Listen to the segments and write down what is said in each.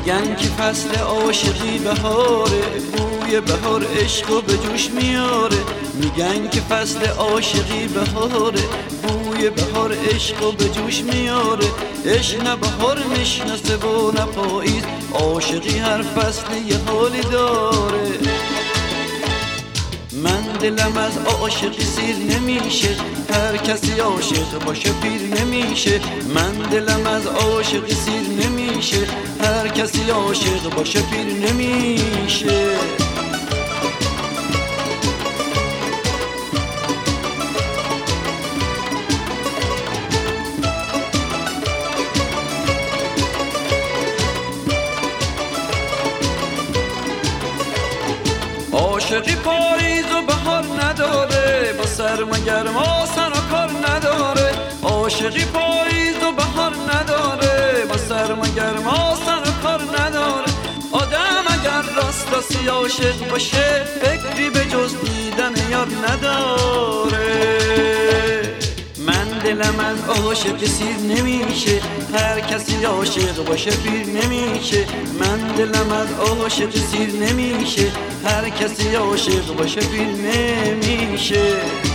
میگن که فصل عاشقی بهاره، بوی بهار عشقو به جوش میاره. میگن که فصل عاشقی بهاره، بوی بهار عشقو به جوش میاره. عشق نه بهار نشناسه و نه پاییز، عاشقی هر فصل یه حالی داره. من دلم از عاشقی سیر نمیشه، هر کسی عاشق باشه پیر نمیشه. من دلم از عاشقی سیر نمیشه، هر کسی عاشق باشه پیر نمیشه. عاشقی پاییز و بهار نداره، با سرما گرما سر و کار نداره. عاشقی پاییز و بهار نداره، با سرما گرما سر و کار نداره. آدم اگر راستی عاشق باشه، فکری به جز دیدن یار نداره. من دلم از عاشق سیر نمیشه، هر کسی عاشق باشه پیر نمیشه. من دلم از عاشق سیر نمیشه، هر کسی عاشق باشه پیر نمیشه.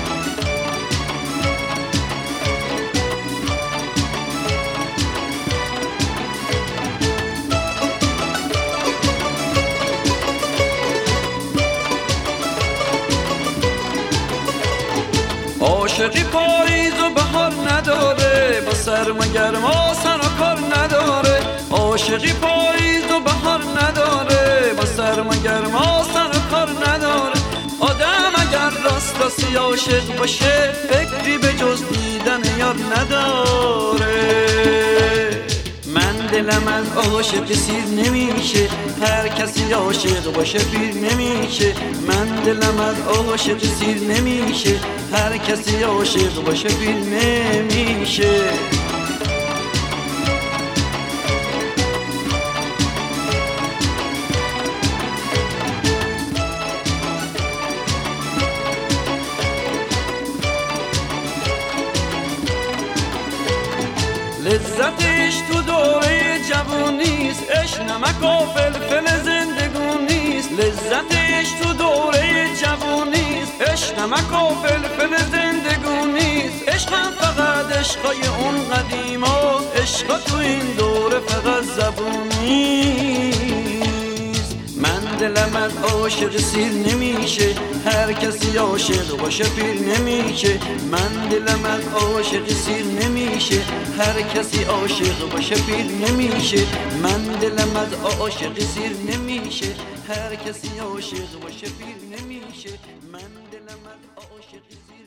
عاشقی پاییز و بهار نداره، با سرما گرما سر و کار نداره. عاشقی پاییز و بهار نداره، با سرما گرما سر و کار نداره. آدم اگر راستی عاشق باشه، فکری به جز دیدن یار نداره. من دلم از عاشق سیر نمیشه، هر کسی عاشق باشه پیر نمیشه. من دلم از عاشق سیر نمیشه، هر کسی عاشق باشه پیر نمیشه. لذتش تو دوره جوونیست، عشق نمک و فلفل زندگونیست. لذتش تو دوره جوونیست، عشق نمک و فلفل زندگونیست. عشقم فقط عشقای اون قدیماست، عشقا تو این دوره فقط زبونیست. من دلم از عاشق سیر نمیشه، هر کسی عاشق باشه پیر نمیشه. من دلم از عاشق سیر نمیشه، هر کسی عاشق باشه پیر نمیشه. من دلم از عاشق سیر نمیشه، هر کسی عاشق باشه پیر نمیشه. من دلم از عاشق سیر